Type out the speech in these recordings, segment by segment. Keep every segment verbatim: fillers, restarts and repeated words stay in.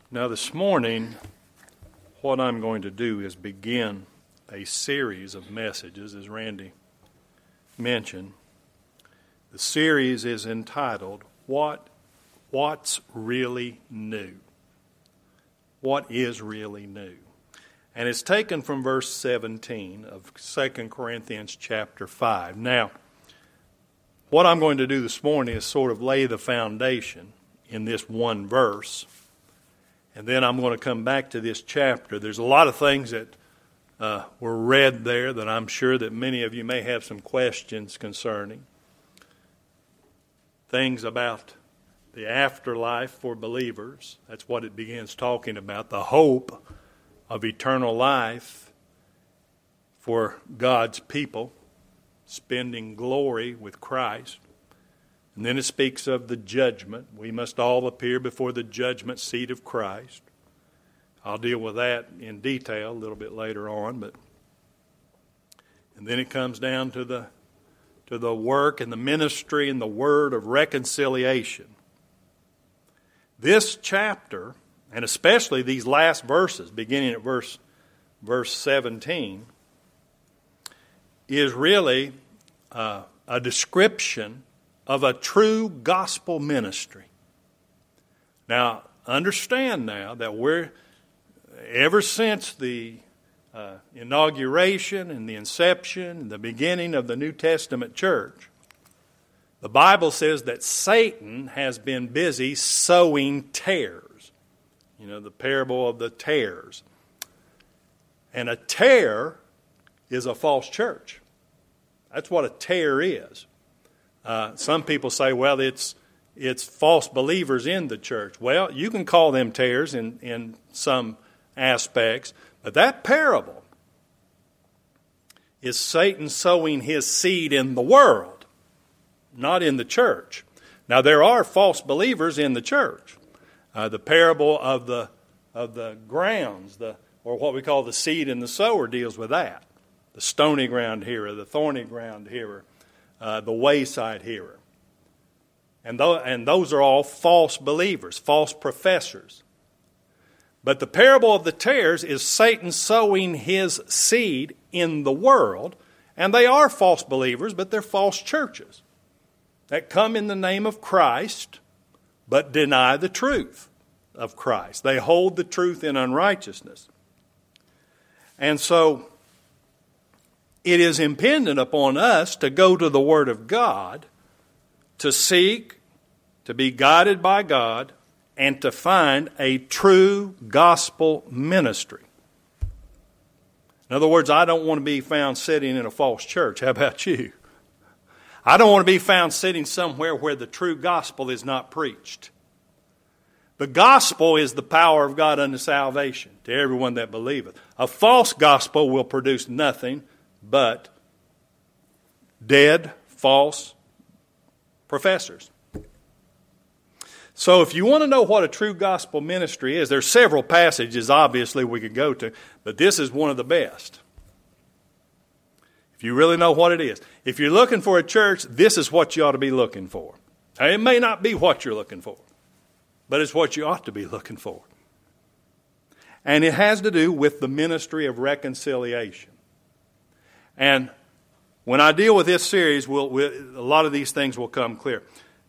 Now this morning, what I'm going to do is begin a series of messages, as Randy mentioned. The series is entitled, What, What's Really New? What is really new? And it's taken from verse seventeen of Second Corinthians chapter five. Now, what I'm going to do this morning is sort of lay the foundation in this one verse. And then I'm going to come back to this chapter. There's a lot of things that uh, were read there that I'm sure that many of you may have some questions concerning. Things about the afterlife for believers. That's what it begins talking about. The hope of eternal life for God's people, spending glory with Christ. And then it speaks of the judgment. We must all appear before the judgment seat of Christ. I'll deal with that in detail a little bit later on, but and then it comes down to the to the work and the ministry and the word of reconciliation. This chapter, and especially these last verses, beginning at verse verse seventeen, is really uh, a description of a true gospel ministry. Now, understand now that we're, ever since the uh, inauguration and the inception and the beginning of the New Testament church, the Bible says that Satan has been busy sowing tares. You know, the parable of the tares. And a tare is a false church. That's what a tare is. Uh, some people say, well, it's it's false believers in the church. Well, you can call them tares in, in some aspects, but that parable is Satan sowing his seed in the world, not in the church. Now, there are false believers in the church. Uh, the parable of the of the grounds, the or what we call the seed and the sower, deals with that. The stony ground hearer, the thorny ground hearer. Uh, the wayside hearer. And, th- and those are all false believers, false professors. But the parable of the tares is Satan sowing his seed in the world, and they are false believers, but they're false churches that come in the name of Christ, but deny the truth of Christ. They hold the truth in unrighteousness. And so it is impendent upon us to go to the Word of God, to seek, to be guided by God, and to find a true gospel ministry. In other words, I don't want to be found sitting in a false church. How about you? I don't want to be found sitting somewhere where the true gospel is not preached. The gospel is the power of God unto salvation to everyone that believeth. A false gospel will produce nothing but dead, false professors. So if you want to know what a true gospel ministry is, there's several passages, obviously, we could go to, but this is one of the best. If you really know what it is. If you're looking for a church, this is what you ought to be looking for. Now, it may not be what you're looking for, but it's what you ought to be looking for. And it has to do with the ministry of reconciliation. And when I deal with this series, we'll, we'll, a lot of these things will come clear.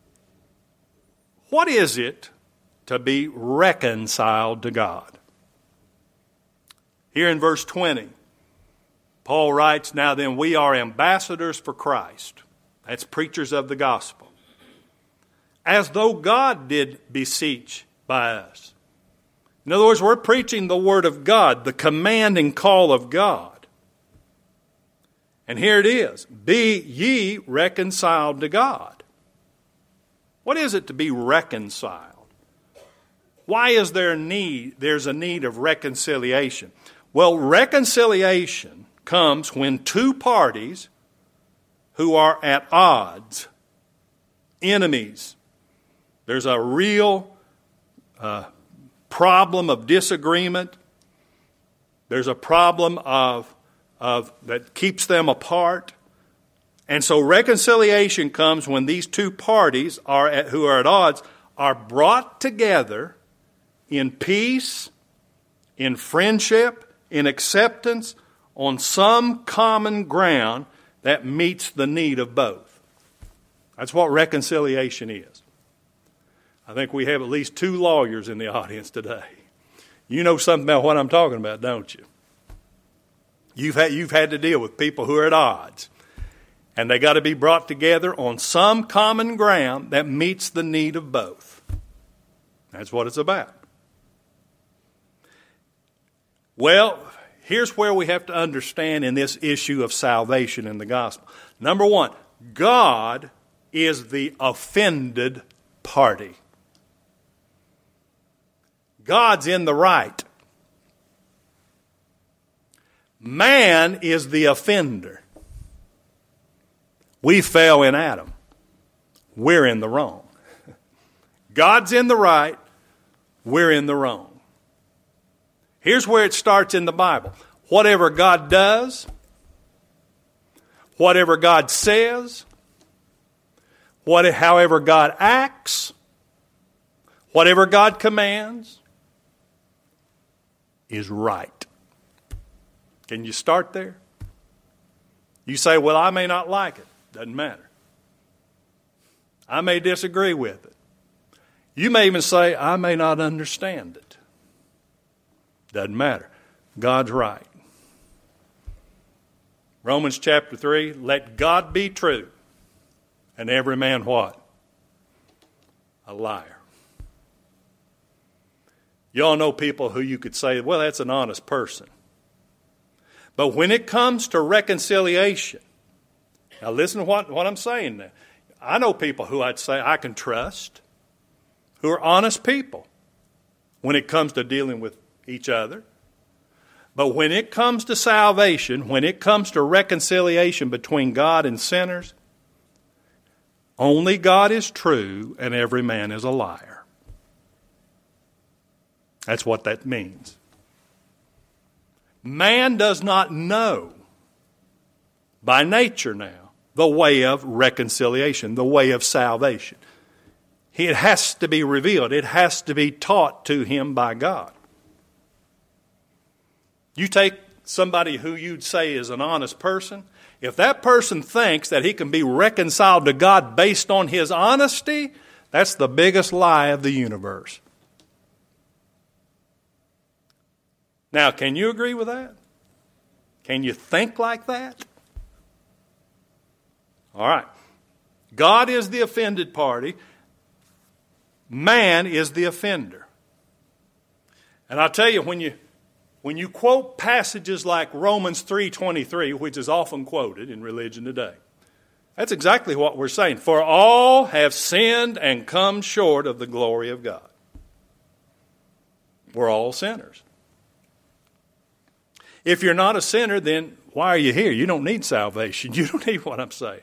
What is it to be reconciled to God? Here in verse twenty, Paul writes, Now then we are ambassadors for Christ. That's preachers of the gospel. As though God did beseech by us. In other words, we're preaching the word of God, the command and call of God. And here it is, be ye reconciled to God. What is it to be reconciled? Why is there a need? There's a need of reconciliation. Well, reconciliation comes when two parties who are at odds, enemies, there's a real uh, problem of disagreement. There's a problem of Of, that keeps them apart. And so reconciliation comes when these two parties are at, who are at odds are brought together in peace, in friendship, in acceptance, on some common ground that meets the need of both. That's what reconciliation is. I think we have at least two lawyers in the audience today. You know something about what I'm talking about, don't you? You've had, you've had to deal with people who are at odds. And they got to be brought together on some common ground that meets the need of both. That's what it's about. Well, here's where we have to understand in this issue of salvation in the gospel. Number one, God is the offended party. God's in the right. Man is the offender. We fell in Adam. We're in the wrong. God's in the right. We're in the wrong. Here's where it starts in the Bible. Whatever God does, whatever God says, what, however God acts, whatever God commands, is right. Can you start there? You say, well, I may not like it. Doesn't matter. I may disagree with it. You may even say, I may not understand it. Doesn't matter. God's right. Romans chapter three, let God be true, and every man what? A liar. You all know people who you could say, well, that's an honest person. But when it comes to reconciliation, now listen to what, what I'm saying now. I know people who I'd say I can trust, who are honest people when it comes to dealing with each other. But when it comes to salvation, when it comes to reconciliation between God and sinners, only God is true and every man is a liar. That's what that means. Man does not know by nature now the way of reconciliation, the way of salvation. It has to be revealed. It has to be taught to him by God. You take somebody who you'd say is an honest person. If that person thinks that he can be reconciled to God based on his honesty, that's the biggest lie of the universe. Now, can you agree with that? Can you think like that? All right. God is the offended party. Man is the offender. And I'll tell you, when you when you quote passages like Romans three twenty-three, which is often quoted in religion today, that's exactly what we're saying. For all have sinned and come short of the glory of God. We're all sinners. If you're not a sinner, then why are you here? You don't need salvation. You don't need what I'm saying.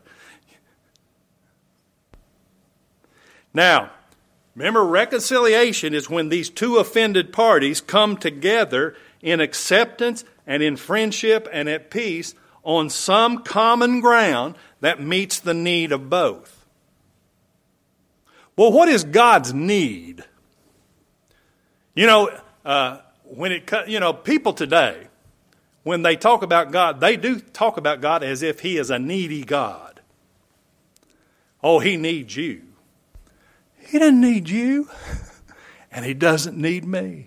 Now, remember, reconciliation is when these two offended parties come together in acceptance and in friendship and at peace on some common ground that meets the need of both. Well, what is God's need? You know, uh, when it you know people today, when they talk about God, they do talk about God as if He is a needy God. Oh, He needs you. He doesn't need you, and He doesn't need me.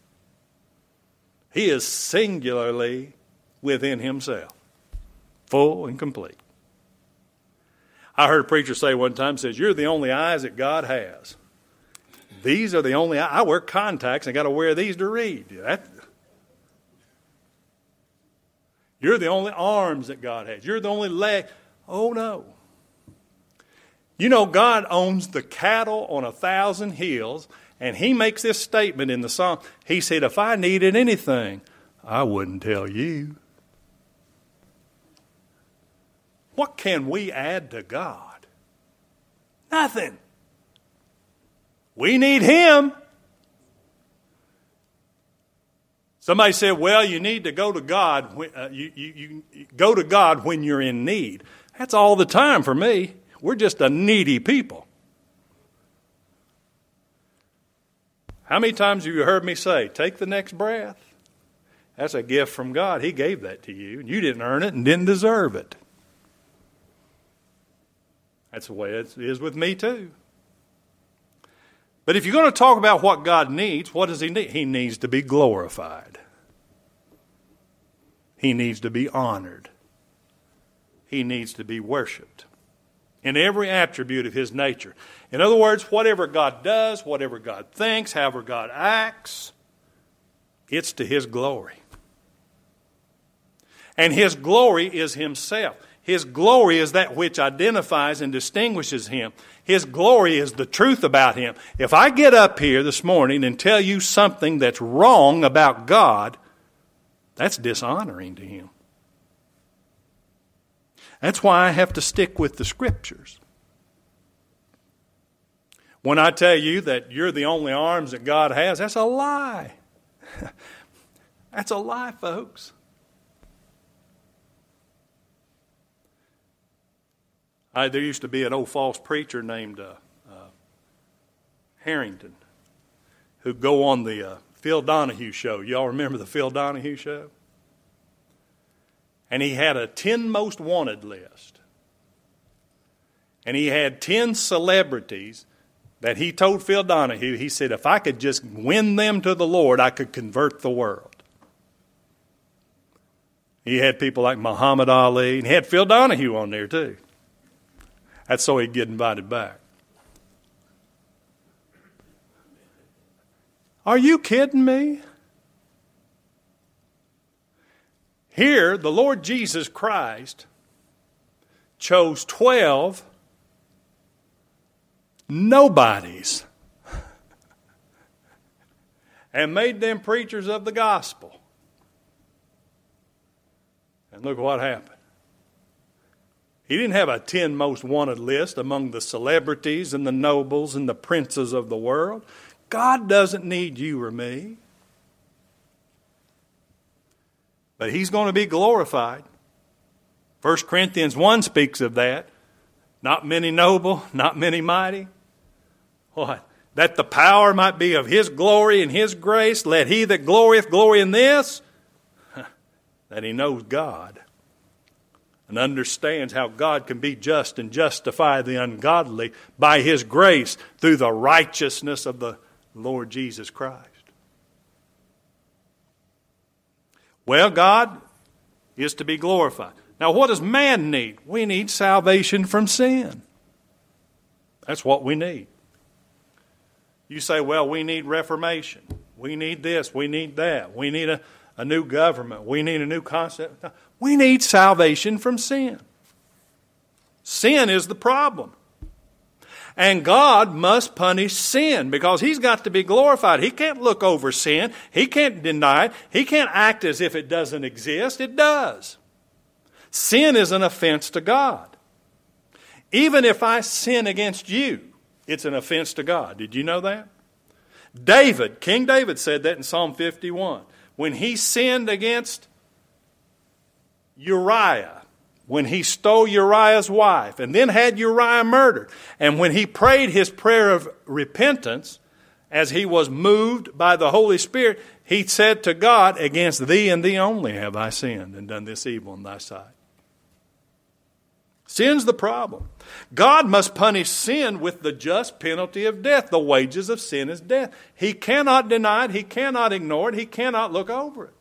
He is singularly within Himself, full and complete. I heard a preacher say one time, says, you're the only eyes that God has. These are the only eyes. I wear contacts and got to wear these to read. That, you're the only arms that God has. You're the only leg. Oh, no. You know, God owns the cattle on a thousand hills, and He makes this statement in the Psalm. He said, if I needed anything, I wouldn't tell you. What can we add to God? Nothing. We need Him. Somebody said, well, you need to go to God. When, uh, you, you, you go to God when you're in need. That's all the time for me. We're just a needy people. How many times have you heard me say, take the next breath? That's a gift from God. He gave that to you. You didn't earn it and didn't deserve it. That's the way it is with me too. But if you're going to talk about what God needs, what does He need? He needs to be glorified. He needs to be honored. He needs to be worshiped in every attribute of His nature. In other words, whatever God does, whatever God thinks, however God acts, it's to His glory. And His glory is Himself. His glory is that which identifies and distinguishes Him. His glory is the truth about Him. If I get up here this morning and tell you something that's wrong about God, that's dishonoring to Him. That's why I have to stick with the Scriptures. When I tell you that you're the only arms that God has, that's a lie. That's a lie, folks. I, there used to be an old false preacher named uh, uh, Harrington who'd go on the uh, Phil Donahue show. Y'all remember the Phil Donahue show? And he had a ten most wanted list. And he had ten celebrities that he told Phil Donahue, he said, if I could just win them to the Lord, I could convert the world. He had people like Muhammad Ali, and he had Phil Donahue on there too. That's so he'd get invited back. Are you kidding me? Here, the Lord Jesus Christ chose twelve nobodies and made them preachers of the gospel. And look what happened. He didn't have a ten most wanted list among the celebrities and the nobles and the princes of the world. God doesn't need you or me. But He's going to be glorified. First Corinthians one speaks of that. Not many noble, not many mighty. What? That the power might be of His glory and His grace. Let he that glorieth glory in this, that he knows God and understands how God can be just and justify the ungodly by His grace through the righteousness of the Lord Jesus Christ. Well, God is to be glorified. Now, what does man need? We need salvation from sin. That's what we need. You say, well, we need reformation. We need this. We need that. We need a, a new government. We need a new concept. We need salvation from sin. Sin is the problem. And God must punish sin because He's got to be glorified. He can't look over sin. He can't deny it. He can't act as if it doesn't exist. It does. Sin is an offense to God. Even if I sin against you, it's an offense to God. Did you know that? David, King David said that in Psalm fifty-one. When he sinned against Uriah, when he stole Uriah's wife and then had Uriah murdered, and when he prayed his prayer of repentance, as he was moved by the Holy Spirit, he said to God, against thee and thee only have I sinned and done this evil in thy sight. Sin's the problem. God must punish sin with the just penalty of death. The wages of sin is death. He cannot deny it. He cannot ignore it. He cannot look over it.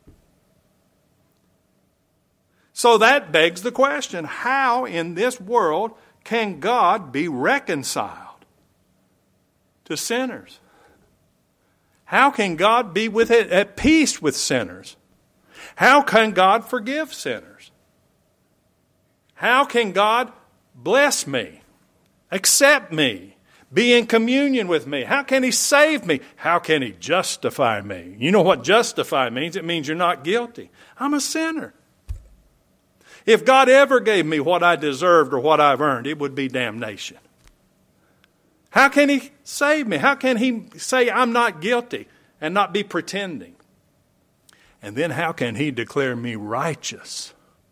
So that begs the question, how in this world can God be reconciled to sinners? How can God be with it, at peace with sinners? How can God forgive sinners? How can God bless me, accept me, be in communion with me? How can He save me? How can He justify me? You know what justify means? It means you're not guilty. I'm a sinner. If God ever gave me what I deserved or what I've earned, it would be damnation. How can He save me? How can He say I'm not guilty and not be pretending? And then how can He declare me righteous?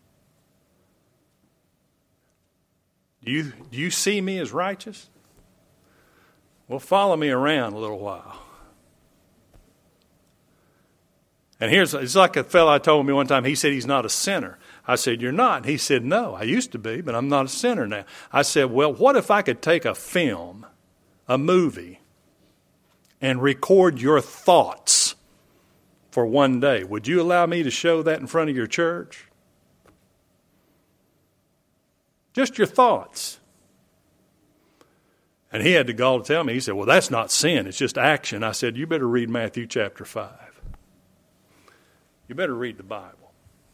Do you, do you see me as righteous? Well, follow me around a little while. And here's, it's like a fellow told me one time, he said he's not a sinner. I said, you're not. He said, no, I used to be, but I'm not a sinner now. I said, well, what if I could take a film, a movie, and record your thoughts for one day? Would you allow me to show that in front of your church? Just your thoughts. And he had the gall to tell me, he said, well, that's not sin, it's just action. I said, you better read Matthew chapter five. You better read the Bible.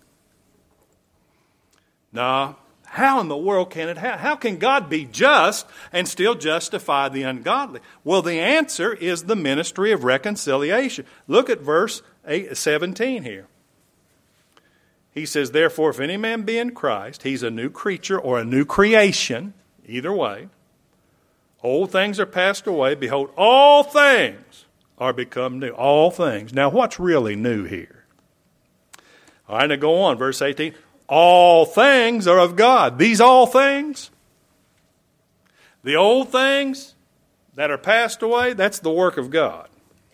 Now, how in the world can it happen? How can God be just and still justify the ungodly? Well, the answer is the ministry of reconciliation. Look at verse eight, seventeen here. He says, therefore, if any man be in Christ, he's a new creature or a new creation, either way. Old things are passed away. Behold, all things are become new. All things. Now, what's really new here? All right, now go on, verse eighteen. All things are of God. These all things, the old things that are passed away, that's the work of God.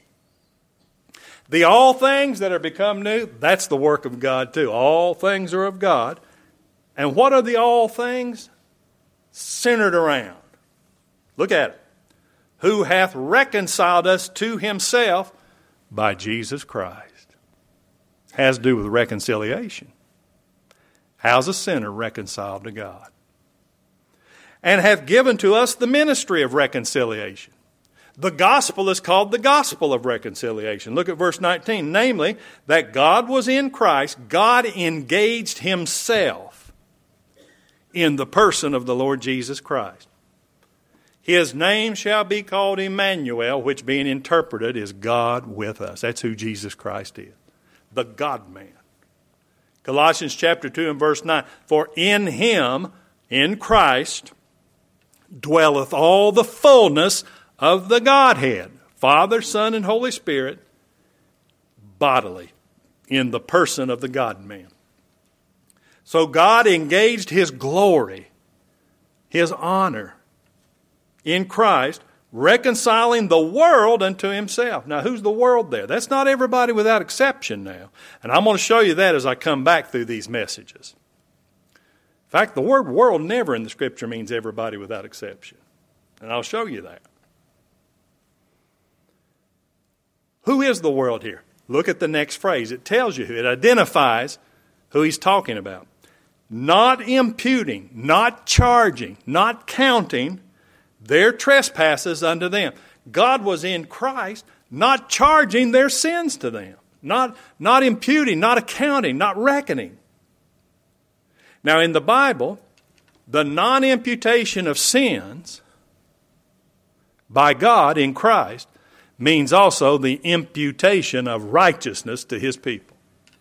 The all things that are become new, that's the work of God too. All things are of God. And what are the all things? Centered around. Look at it. Who hath reconciled us to himself by Jesus Christ. Has to do with reconciliation. How's a sinner reconciled to God? And hath given to us the ministry of reconciliation. The gospel is called the gospel of reconciliation. Look at verse nineteen. Namely, that God was in Christ, God engaged himself in the person of the Lord Jesus Christ. His name shall be called Emmanuel, which being interpreted is God with us. That's who Jesus Christ is. The God-man. Colossians chapter two and verse nine. For in him, in Christ, dwelleth all the fullness of the Godhead, Father, Son, and Holy Spirit, bodily, in the person of the God-man. So God engaged his glory, his honor, in Christ, reconciling the world unto himself. Now, who's the world there? That's not everybody without exception now. And I'm going to show you that as I come back through these messages. In fact, the word world never in the Scripture means everybody without exception. And I'll show you that. Who is the world here? Look at the next phrase. It tells you who. It identifies who he's talking about. Not imputing, not charging, not counting their trespasses unto them. God was in Christ, not charging their sins to them. Not, not imputing, not accounting, not reckoning. Now in the Bible, the non-imputation of sins by God in Christ means also the imputation of righteousness to his people.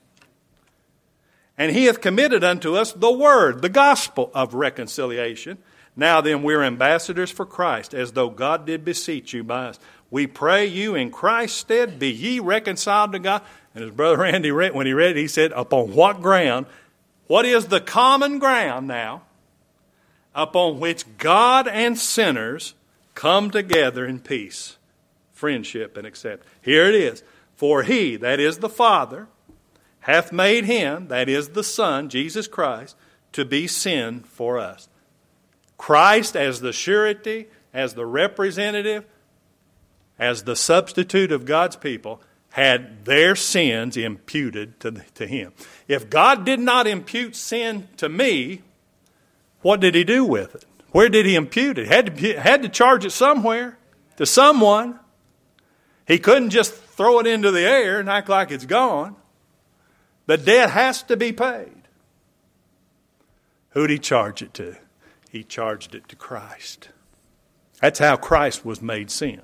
And he hath committed unto us the word, the gospel of reconciliation. Now then, we're ambassadors for Christ, as though God did beseech you by us. We pray you in Christ's stead, be ye reconciled to God. And as Brother Randy read, when he read it, he said, upon what ground? What is the common ground now upon which God and sinners come together in peace, friendship, and acceptance? Here it is. For he, that is the Father, hath made him, that is the Son, Jesus Christ, to be sin for us. Christ as the surety, as the representative, as the substitute of God's people, had their sins imputed to, to him. If God did not impute sin to me, what did he do with it? Where did he impute it? Had to, had to charge it somewhere, to someone. He couldn't just throw it into the air and act like it's gone. The debt has to be paid. Who did he charge it to? He charged it to Christ. That's how Christ was made sin.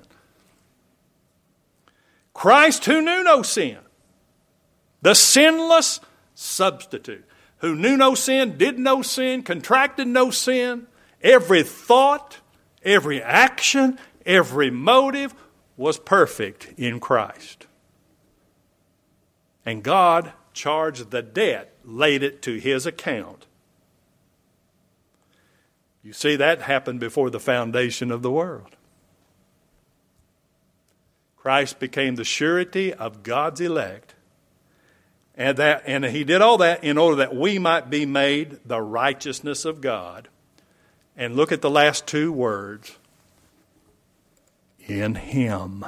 Christ who knew no sin. The sinless substitute. Who knew no sin, did no sin, contracted no sin. Every thought, every action, every motive was perfect in Christ. And God charged the debt, laid it to his account. You see, that happened before the foundation of the world. Christ became the surety of God's elect, And that, and he did all that in order that we might be made the righteousness of God. And look at the last two words. In him.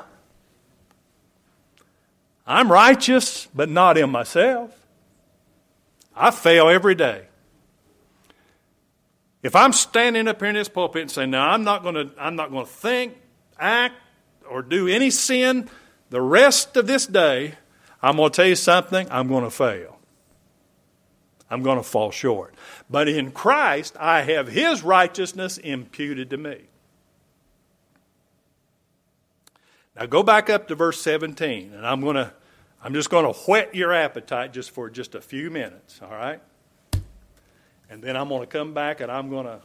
I'm righteous, but not in myself. I fail every day. If I'm standing up here in this pulpit and saying, "No, I'm not going to, I'm not going to think, act, or do any sin the rest of this day," I'm going to tell you something, I'm going to fail. I'm going to fall short. But in Christ, I have his righteousness imputed to me. Now go back up to verse seventeen, and I'm going to, I'm just going to whet your appetite just for just a few minutes, all right? And then I'm going to come back and I'm going to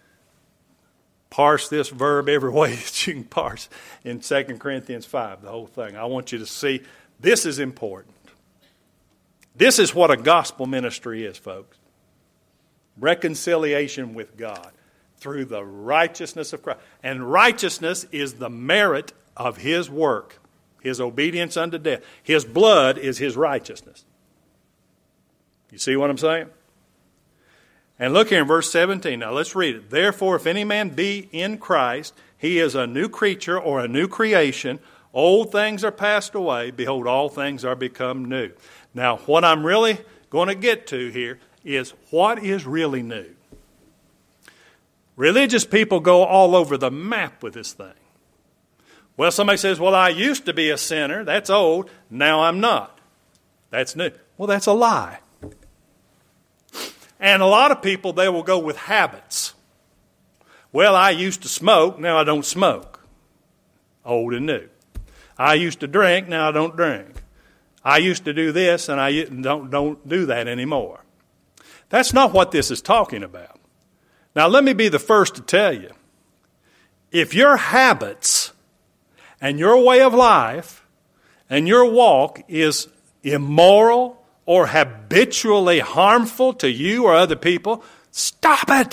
parse this verb every way that you can parse in Second Corinthians five, the whole thing. I want you to see this is important. This is what a gospel ministry is, folks. Reconciliation with God through the righteousness of Christ. And righteousness is the merit of his work, his obedience unto death. His blood is his righteousness. You see what I'm saying? And look here in verse seventeen. Now let's read it. Therefore, if any man be in Christ, he is a new creature or a new creation. Old things are passed away. Behold, all things are become new. Now, what I'm really going to get to here is what is really new. Religious people go all over the map with this thing. Well, somebody says, "Well, I used to be a sinner. That's old. Now I'm not. That's new." Well, that's a lie. And a lot of people, they will go with habits. Well, I used to smoke, now I don't smoke. Old and new. I used to drink, now I don't drink. I used to do this, and I don't, don't do that anymore. That's not what this is talking about. Now, let me be the first to tell you. If your habits and your way of life and your walk is immoral or habitually harmful to you or other people, stop it.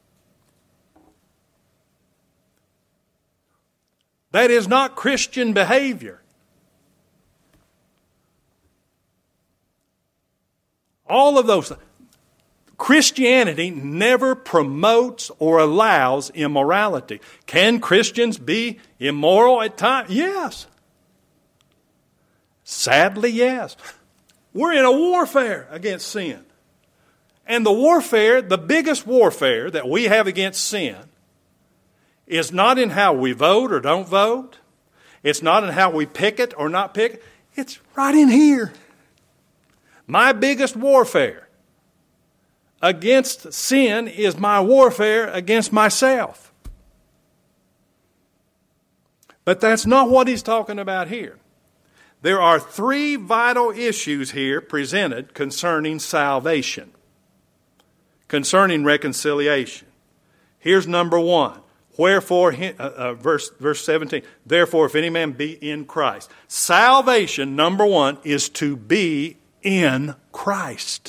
That is not Christian behavior. All of those. Christianity never promotes or allows immorality. Can Christians be immoral at times? Yes. Sadly, yes. We're in a warfare against sin. And the warfare, the biggest warfare that we have against sin is not in how we vote or don't vote. It's not in how we pick it or not pick it. It's right in here. My biggest warfare against sin is my warfare against myself. But that's not what he's talking about here. There are three vital issues here presented concerning salvation, concerning reconciliation. Here's number one. Wherefore, uh, uh, verse, verse seventeen, therefore, if any man be in Christ. Salvation, number one, is to be in Christ.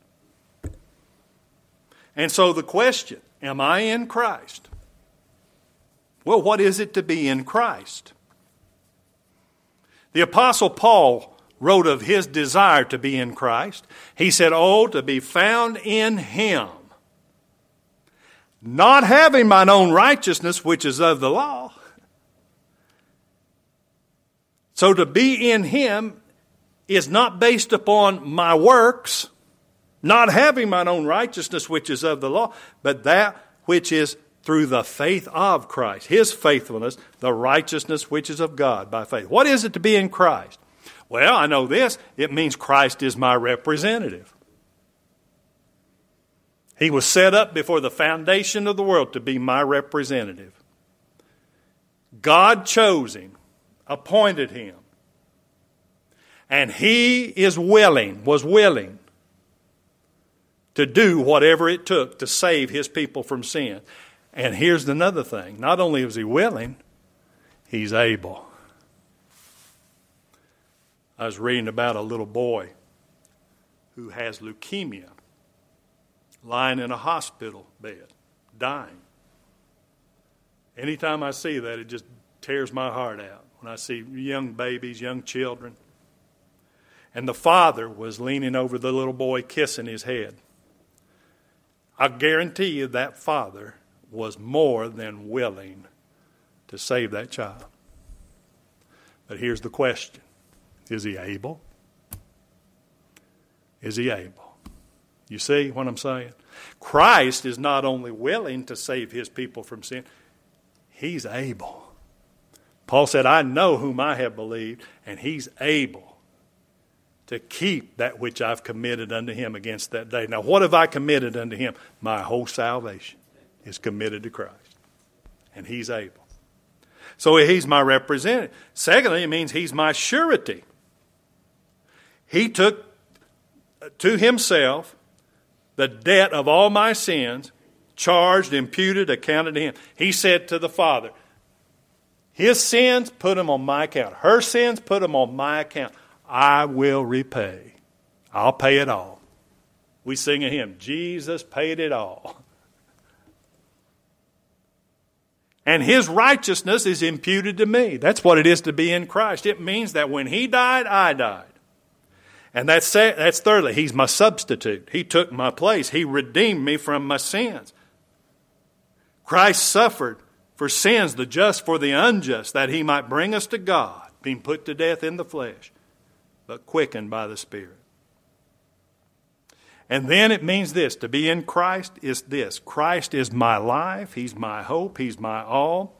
And so the question, am I in Christ? Well, what is it to be in Christ? The Apostle Paul wrote of his desire to be in Christ. He said, "Oh, to be found in him, not having mine own righteousness, which is of the law." So to be in him is not based upon my works, not having mine own righteousness, which is of the law, but that which is through the faith of Christ, his faithfulness, the righteousness which is of God by faith. What is it to be in Christ? Well, I know this. It means Christ is my representative. He was set up before the foundation of the world to be my representative. God chose him, appointed him, and he is willing, was willing to do whatever it took to save his people from sin. And here's another thing. Not only was he willing, he's able. I was reading about a little boy who has leukemia, lying in a hospital bed, dying. Anytime I see that, it just tears my heart out when I see young babies, young children. and the father was leaning over the little boy, kissing his head. I guarantee you that father was more than willing to save that child. But here's the question. Is he able? Is he able? You see what I'm saying? Christ is not only willing to save his people from sin, he's able. Paul said, I know whom I have believed, and he's able to keep that which I've committed unto him against that day. Now, what have I committed unto him? My whole salvation is committed to Christ, and he's able. So he's my representative. Secondly, it means he's my surety. He took to himself the debt of all my sins, charged, imputed, accounted to him. He said to the Father, his sins, put them on my account. Her sins, put them on my account. I will repay. I'll pay it all. We sing a hymn, Jesus paid it all. And his righteousness is imputed to me. That's what it is to be in Christ. It means that when he died, I died. And that's, that's thirdly, he's my substitute. He took my place. He redeemed me from my sins. Christ suffered for sins, the just for the unjust, that he might bring us to God, being put to death in the flesh, but quickened by the Spirit. And then it means this, to be in Christ is this. Christ is my life. He's my hope. He's my all.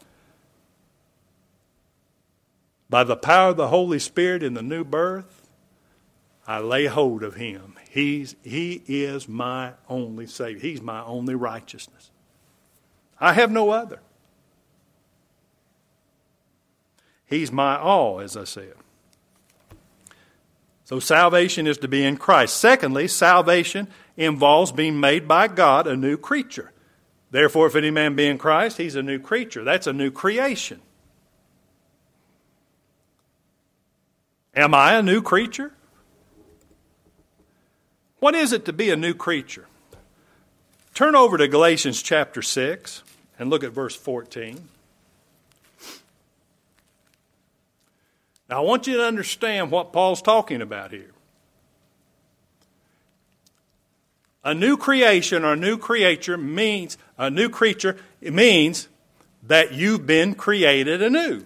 By the power of the Holy Spirit in the new birth, I lay hold of him. He's, he is my only Savior. He's my only righteousness. I have no other. He's my all, as I said. So salvation is to be in Christ. Secondly, salvation involves being made by God a new creature. Therefore, if any man be in Christ, he's a new creature. That's a new creation. Am I a new creature? What is it to be a new creature? Turn over to Galatians chapter six and look at verse fourteen. Now, I want you to understand what Paul's talking about here. A new creation or a new creature means, a new creature, it means that you've been created anew.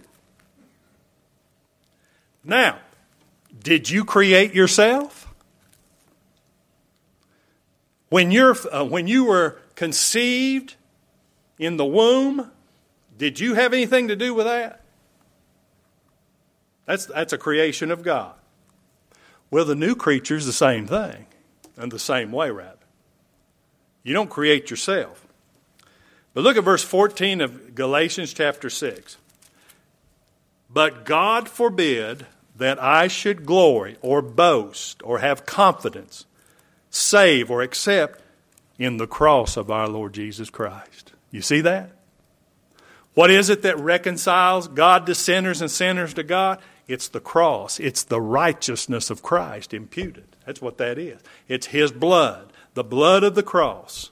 Now, did you create yourself? When you're, uh, when you were conceived in the womb, did you have anything to do with that? That's, that's a creation of God. Well, the new creature is the same thing, and the same way, rather. You don't create yourself. But look at verse fourteen of Galatians chapter six. But God forbid that I should glory or boast or have confidence, save or except in the cross of our Lord Jesus Christ. You see that? What is it that reconciles God to sinners and sinners to God? It's the cross. It's the righteousness of Christ imputed. That's what that is. It's his blood, the blood of the cross.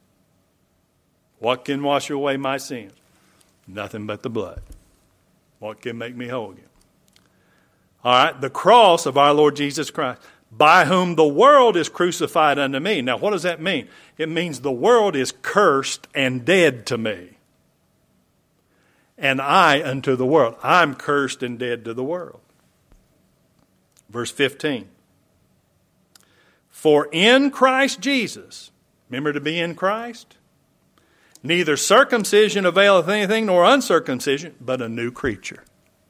What can wash away my sins? Nothing but the blood. What can make me whole again? All right, the cross of our Lord Jesus Christ, by whom the world is crucified unto me. Now, what does that mean? It means the world is cursed and dead to me. And I unto the world. I'm cursed and dead to the world. Verse fifteen. For in Christ Jesus, remember to be in Christ? Neither circumcision availeth anything nor uncircumcision, but a new creature.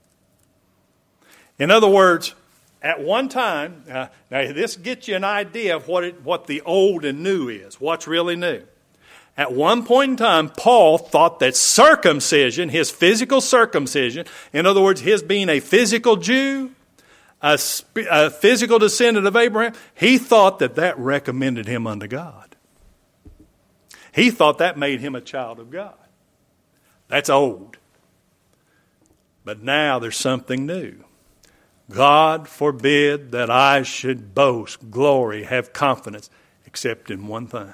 In other words, at one time, uh, now this gets you an idea of what it, what the old and new is, what's really new. At one point in time, Paul thought that circumcision, his physical circumcision, in other words, his being a physical Jew, a, a physical descendant of Abraham, he thought that that recommended him unto God. He thought that made him a child of God. That's old. But now there's something new. God forbid that I should boast, glory, have confidence, except in one thing.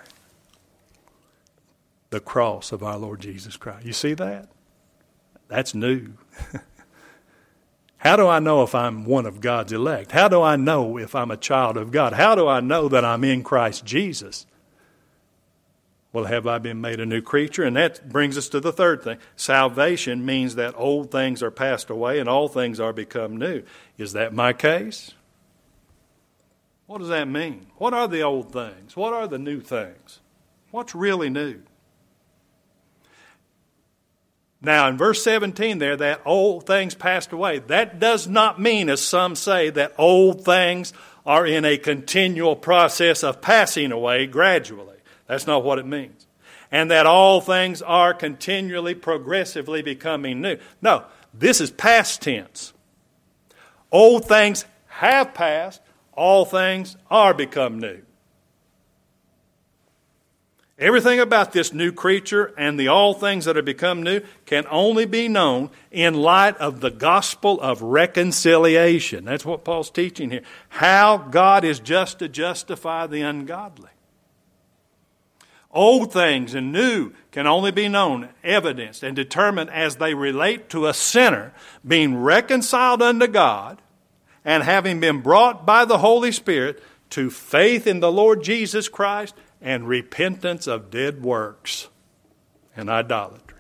The cross of our Lord Jesus Christ. You see that? That's new. How do I know if I'm one of God's elect? How do I know if I'm a child of God? How do I know that I'm in Christ Jesus? Well, have I been made a new creature? And that brings us to the third thing. Salvation means that old things are passed away and all things are become new. Is that my case? What does that mean? What are the old things? What are the new things? What's really new? Now, in verse seventeen there, that old things passed away. That does not mean, as some say, that old things are in a continual process of passing away gradually. That's not what it means. And that all things are continually, progressively becoming new. No, this is past tense. Old things have passed. All things are become new. Everything about this new creature and the all things that have become new can only be known in light of the gospel of reconciliation. That's what Paul's teaching here. How God is just to justify the ungodly. Old things and new can only be known, evidenced, and determined as they relate to a sinner being reconciled unto God and having been brought by the Holy Spirit to faith in the Lord Jesus Christ and repentance of dead works and idolatry.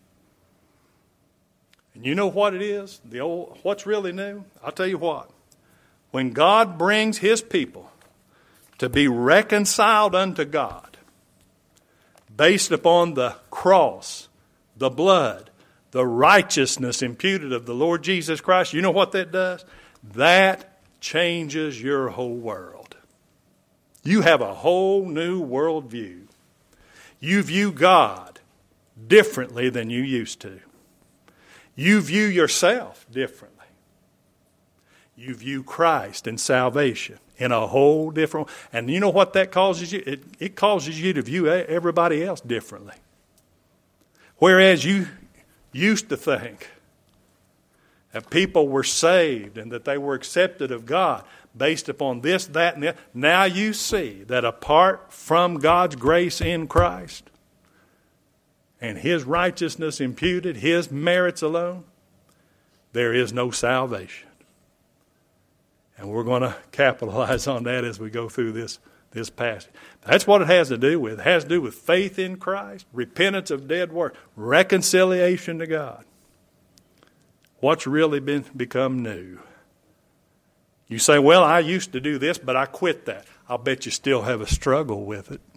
And you know what it is? The old, what's really new? I'll tell you what. When God brings His people to be reconciled unto God, based upon the cross, the blood, the righteousness imputed of the Lord Jesus Christ, you know what that does? That changes your whole world. You have a whole new worldview. You view God differently than you used to. You view yourself differently. You view Christ and salvation in a whole different way. And you know what that causes you? It, it causes you to view everybody else differently. Whereas you used to think that people were saved and that they were accepted of God based upon this, that, and that. Now you see that apart from God's grace in Christ and His righteousness imputed, His merits alone, there is no salvation. And we're going to capitalize on that as we go through this, this passage. That's what it has to do with. It has to do with faith in Christ, repentance of dead works, reconciliation to God. What's really been become new? You say, well, I used to do this, but I quit that. I'll bet you still have a struggle with it.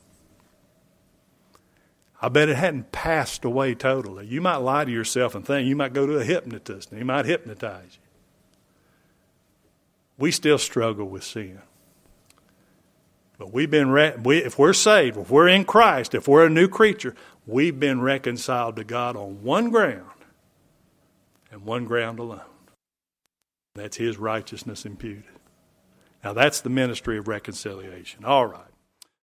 I bet it hadn't passed away totally. You might lie to yourself and think you might go to a hypnotist and he might hypnotize you. We still struggle with sin. But we've been, re- we, if we're saved, if we're in Christ, if we're a new creature, we've been reconciled to God on one ground and one ground alone. That's His righteousness imputed. Now that's the ministry of reconciliation. All right.